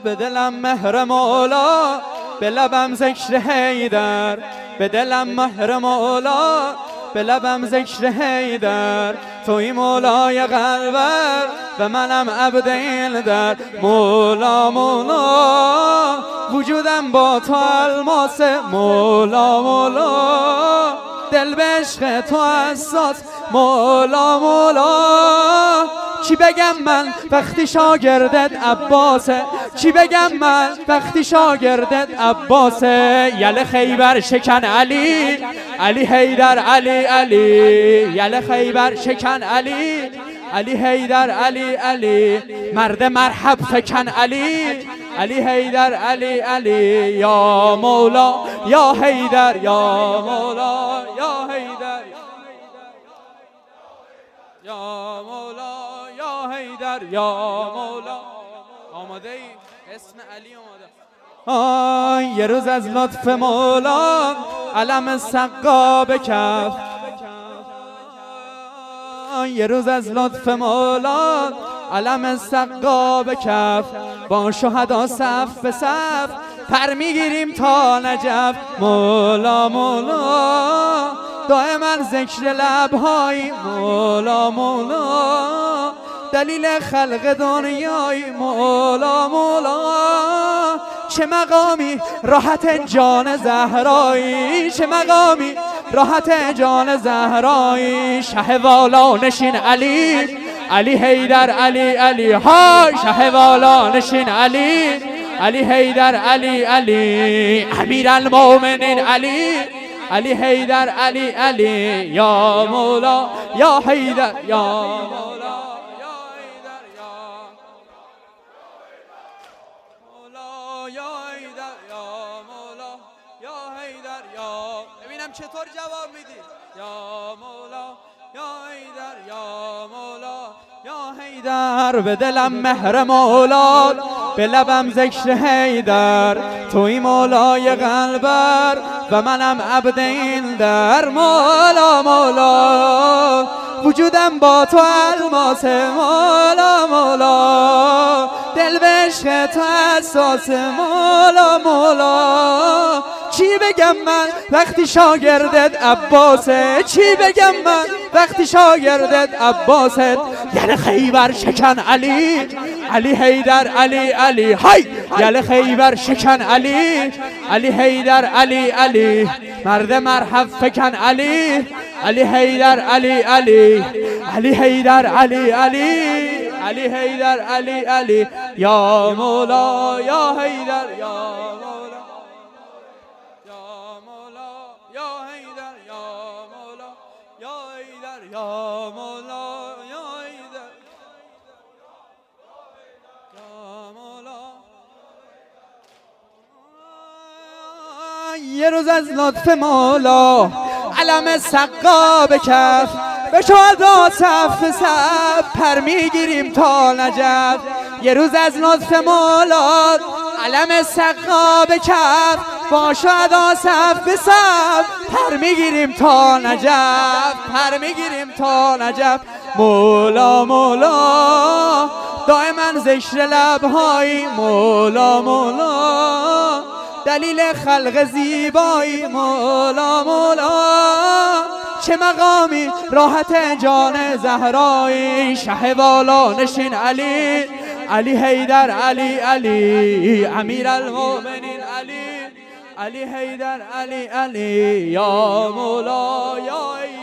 به دلم مهر مولا، به لبم ذکر حیدر. به دلم مهر مولا، به لبم ذکر حیدر. توی مولای قلبر و منم عبد این در. مولا مولا وجودم با تو الماسه. مولا مولا دل به عشق تو حساس. مولا مولا چی بگم من وقتی شاگردت عباسه؟ چی بگم من وقتی شاگردت عباسه؟ یل خیبر شکن علی، علی حیدر علی علی. یل خیبر شکن علی، علی حیدر علی علی. مرد مرحب فکن علی، علی حیدر علی علی. یا مولا یا حیدر، یا مولا یا حیدر. یا مولا یا حیدر، یا مولا. آماده ای؟ اسم علی آماده. یه روز از لطف مولا علم سقا به کف. یه روز از لطف مولا علم سقا به کف. با شهدا صف به صف پر میگیریم تا نجف. مولا مولا دائما ذکر لبهایی. مولا مولا دلیل خلق دنیایی. مولا مولا چه مقامی راحت جان زهرایی. چه مقامی راحت جان زهرایی. شه والا نشین علی، علی حیدر علی علی. های شه والا نشین علی، علی حیدر علی علی. امیر المومنین علی، علی حیدر علی علی. یا مولا یا حیدر، یا مولا یا حیدر. یا مولا یا حیدر، یا مولا یا حیدر. یا ببینم چطور جواب میدی. یا مولا یا حیدر، یا مولا یا حیدر. به دلم مهر مولا، به لبم ذکر حیدر. توی مولای قلبر و منم عبد این در. مولا مولا وجودم با تو الماسه. مولا مولا دل به عشق تو حساس. مولا مولا چی بگم من وقتی شاگردت عباسه؟ چی بگم من وقتی شاگردت عباسه؟ یل خیبر شکن علی، علی حیدر علی علی. های یل خیبر شکن علی، علی حیدر علی علی. مرد مرحب فکن علی، علی حیدر علی علی. علی حیدر علی علی، علی حیدر علی علی. یا مولا یا حیدر، یا مولا یا مولا یا حیدر. یا مولا یا حیدر، یا مولا یا حیدر. یا مولا. یه روز از لطف مولا علم سقا به کف. به شهدا صف به صف پر میگیریم تا نجف. یه روز از لطف مولا علم سقا به کف. با شهدا صف به صف پر میگیریم تا نجف. پر میگیریم تا نجف. مولا مولا دائما ذکر لبهایی. مولا مولا دلیل خلق زیبایی. مولا مولا چه مقامی راحت جان زهرایی. شه والا نشین علی، علی حیدر علی علی. امیر المومنین علی، علی حیدر علی علی. یا مولا یا